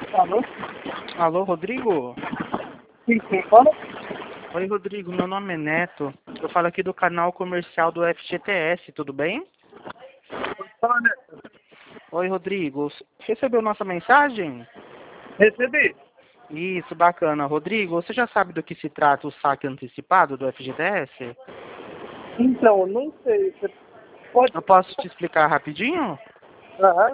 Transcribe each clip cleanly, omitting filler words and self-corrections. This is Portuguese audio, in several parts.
Alô? Alô, Rodrigo? Sim, sim, fala. Oi, Rodrigo, meu nome é Neto. Eu falo aqui do canal comercial do FGTS, tudo bem? Fala, né? Oi, Rodrigo. Recebeu nossa mensagem? Recebi. Isso, bacana. Rodrigo, você já sabe do que se trata o saque antecipado do FGTS? Então, não sei. Você pode. Eu posso te explicar rapidinho? Aham.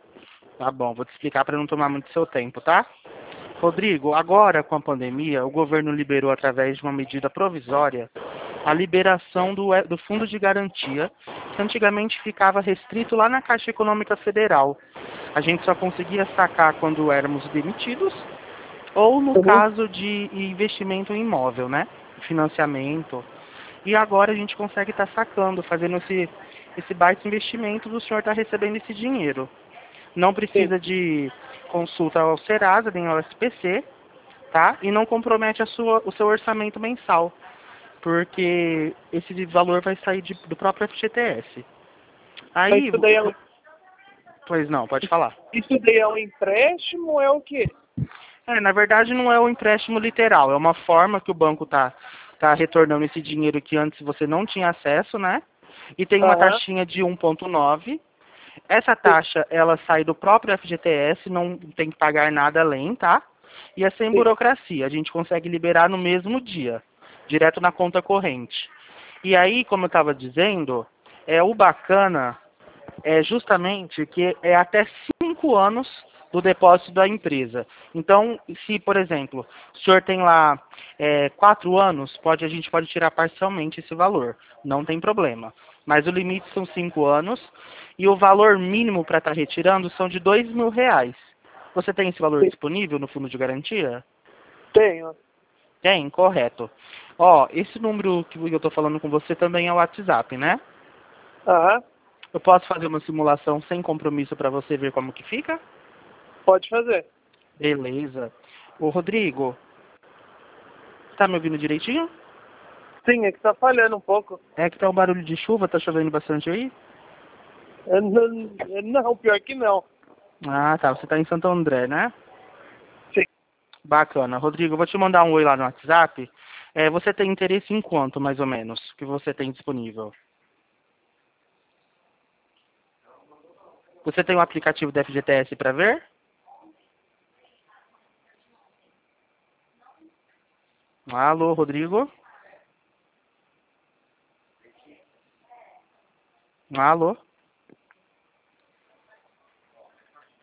Tá bom, vou te explicar para não tomar muito seu tempo, tá? Rodrigo, agora com a pandemia, o governo liberou através de uma medida provisória a liberação do Fundo de Garantia, que antigamente ficava restrito lá na Caixa Econômica Federal. A gente só conseguia sacar quando éramos demitidos ou no Uhum. caso de investimento em imóvel, né? Financiamento. E agora a gente consegue estar sacando, fazendo esse baita investimento do senhor estar recebendo esse dinheiro. Não Sim. precisa de consulta ao Serasa nem ao SPC, tá? E não compromete o seu orçamento mensal, porque esse valor vai sair do próprio FGTS. Mas Aí, isso daí pois não, pode falar. é um empréstimo ou é o quê? Na verdade não é um empréstimo literal, é uma forma que o banco tá retornando esse dinheiro que antes você não tinha acesso, né? E tem uma Aham. taxinha de 1,9. Essa Sim, taxa, ela sai do próprio FGTS, não tem que pagar nada além, tá? E é sem sim. burocracia, a gente consegue liberar no mesmo dia, direto na conta corrente. E aí, como eu estava dizendo, o bacana é justamente que é até 5 anos do depósito da empresa. Então, se, por exemplo, o senhor tem lá 4 anos, a gente pode tirar parcialmente esse valor, não tem problema. Mas o limite são 5 anos e o valor mínimo para estar retirando são de R$ 2.000. Você tem esse valor Sim. disponível no fundo de garantia? Tenho. Tem, correto. Ó, esse número que eu estou falando com você também é o WhatsApp, né? Aham. Eu posso fazer uma simulação sem compromisso para você ver como que fica? Pode fazer. Beleza. Ô, Rodrigo, tá me ouvindo direitinho? Sim, é que tá falhando um pouco. É que tá um barulho de chuva, tá chovendo bastante aí? Não, pior que não. Ah, tá. Você tá em Santo André, né? Sim. Bacana. Rodrigo, eu vou te mandar um oi lá no WhatsApp. Você tem interesse em quanto, mais ou menos, que você tem disponível? Você tem o aplicativo da FGTS para ver? Alô, Rodrigo? Alô?